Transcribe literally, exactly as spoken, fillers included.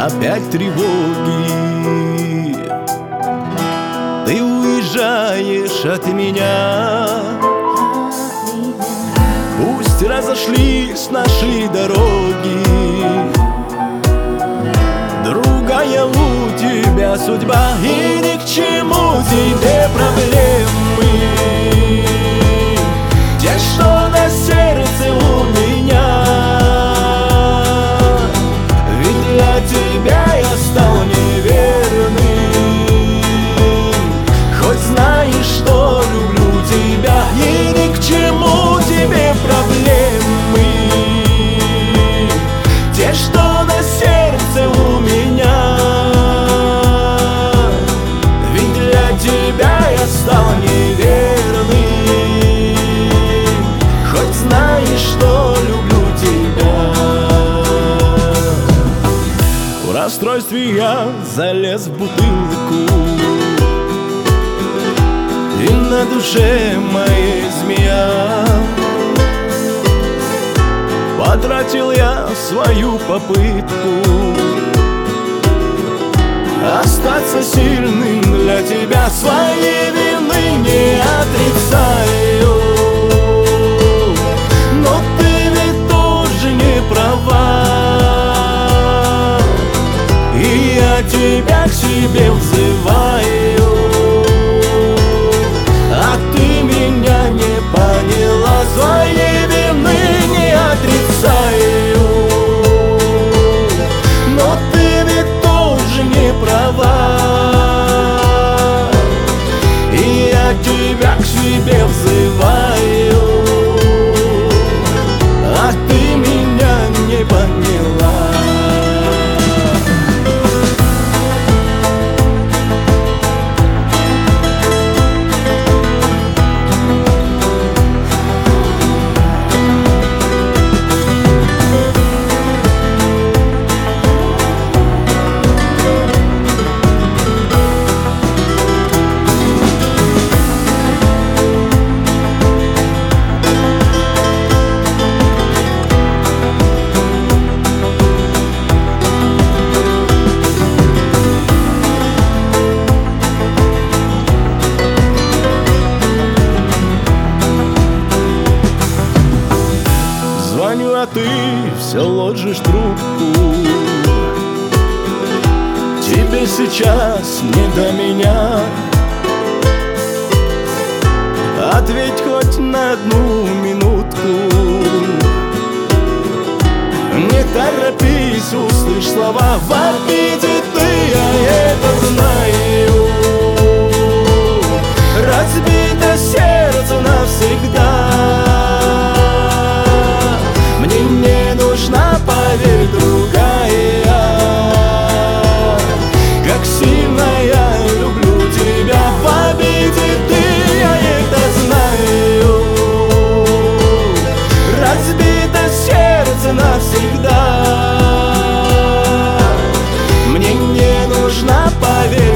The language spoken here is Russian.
опять тревоги. Ты уезжаешь от меня. Пусть разошлись наши дороги, другая у тебя судьба, и ни к чему тебе проблемы, те, что на сердце у меня. Ведь для тебя я стал неверным, хоть знаешь, что люблю тебя, и ни к чему тебе проблемы, те, что на сердце у меня. Ведь для тебя я стал неверным, хоть знаешь, что люблю тебя. В расстройстве я залез в бутылку, и на душе моей змея. Потратил я свою попытку остаться сильным для тебя, своей вины не отрицаю. Но ты ведь тоже не права, и я тебя к себе взываю, а ты меня не поняла, своей вины не отрицаю. Но ты ведь тоже не права, и я тебя к себе взываю, а ты меня не поняла. Звоню, а ты все ложишь трубку. Тебе сейчас не до меня. Ответь хоть на одну минутку. Не торопись, услышь слова в обиде ты, я это знаю. Разбито сердце навсегда. Мне не нужна, поверь, другая. Как сильно я люблю тебя, в обиде ты, я это знаю. Разбито сердце навсегда. Мне не нужна, поверь,